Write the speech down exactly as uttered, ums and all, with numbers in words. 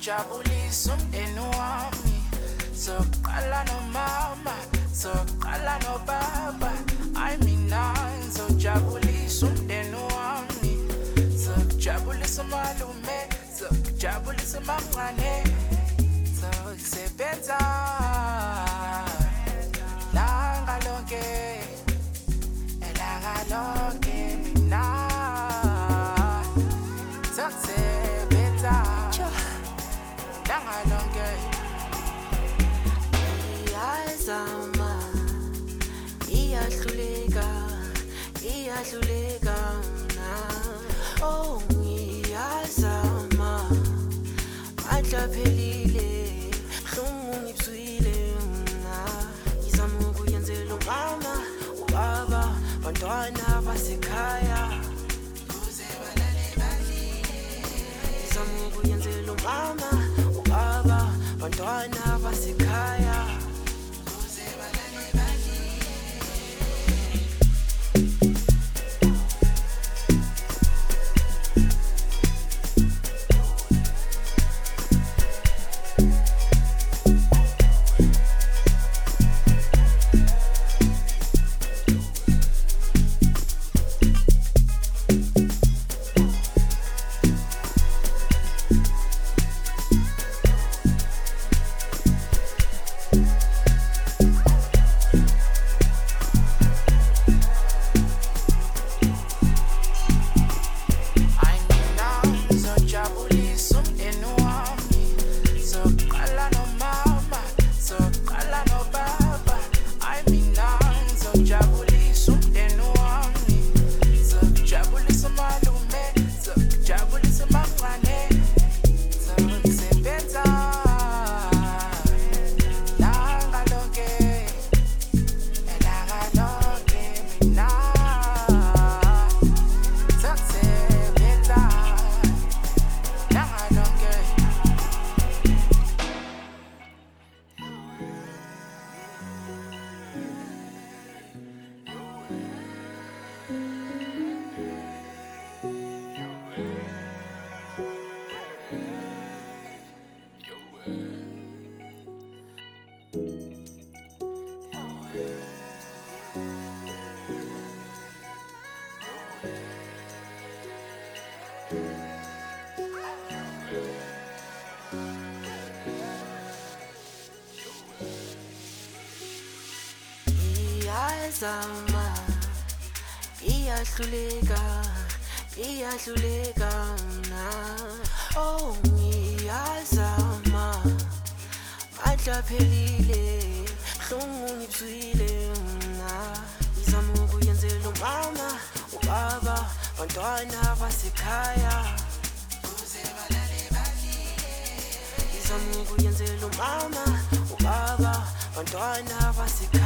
Jabulisa umndeni wami, soqala nomama, soqala nobaba. Ay mina ngizojabulisa umndeni wami, sokujabulisa umalume, sokujabulisa umamncane, sokusebenza langa lonke, elanga lonke mina sokusebenza langa lonke. Iyazama, iyahluleka, iyahluleka na. Oh, iyazama, mandla phelile, hlungu ngibuzwile na. Ngizama ukuyenzela umama, ubaba, bantwana basekhaya. Ngizama ukuyenzela umama, ubaba, bantwana basekhaya. Iyazama, iyahluleka, iyahluleka na. Oh, iyazama, mandla phelile, hlungu ngibuzwile na. Ngizama ukuyenzela umama, ubaba, bantwana basekhaya. Ngizama ukuyenzela umama, ubaba, bantwana basekhaya.